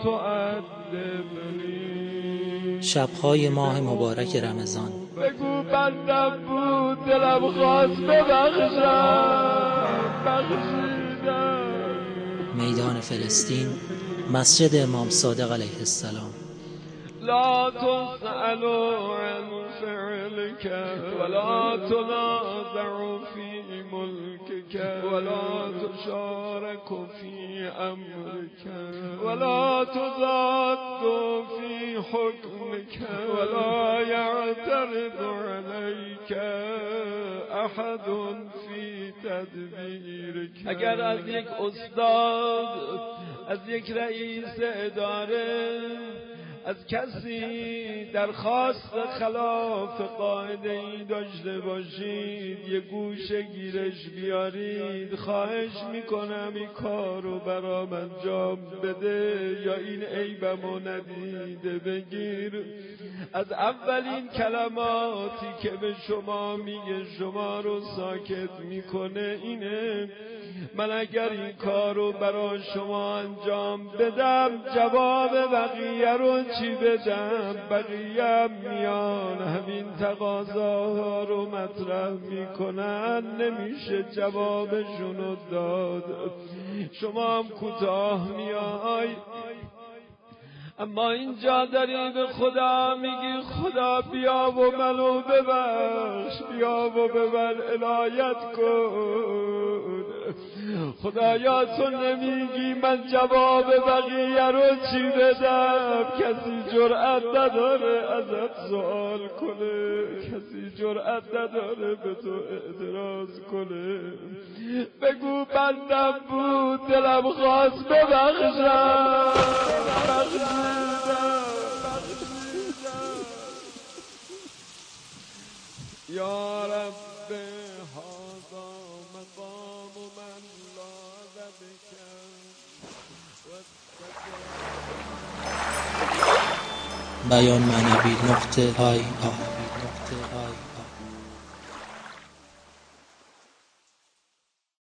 تعذبنی. شب‌های ماه مبارک رمضان. بگو بندم بود دلم خواست ببخشم، بخشیدم. میدان فلسطین، مسجد امام صادق علیه السلام. لا تسأل عن فعلك ولا تنازع في ملكك ولا تشارك في أمرك ولا تضاد في حكمك ولا يعترض عليك أحد في تدبيرك. اگر از یک استاد، از یک رئیس اداره، از کسی درخواست خلاف قاعده‌ای داشته باشید، یه گوشه گیرش بیارید، خواهش میکنم این کارو برام انجام بده یا این عیبمو ندیده بگیر. از اولین کلماتی که به شما میگه، شما رو ساکت میکنه اینه: من اگر این کارو برای شما انجام بدم، جواب بقیه رو چی بدم؟ بقیه میان همین تقاضاها رو مطرح میکنن، نمیشه جوابشونو داد. شما هم کوتاه میای، اما اینجا داری به خدا میگی خدا بیا و منو ببخش، بیا و به من عنایت کن. خدایا تو نمیگی من جواب بقیه رو چی بدم؟ کسی جرأت نداره ازت سوال کنه، کسی جرأت نداره به تو اعتراض کنه. بگو بندم بود دلم خواست ببخشم، بخشیدم. یا رب هذا مقام من لاذ بك بیانمعنوی.ir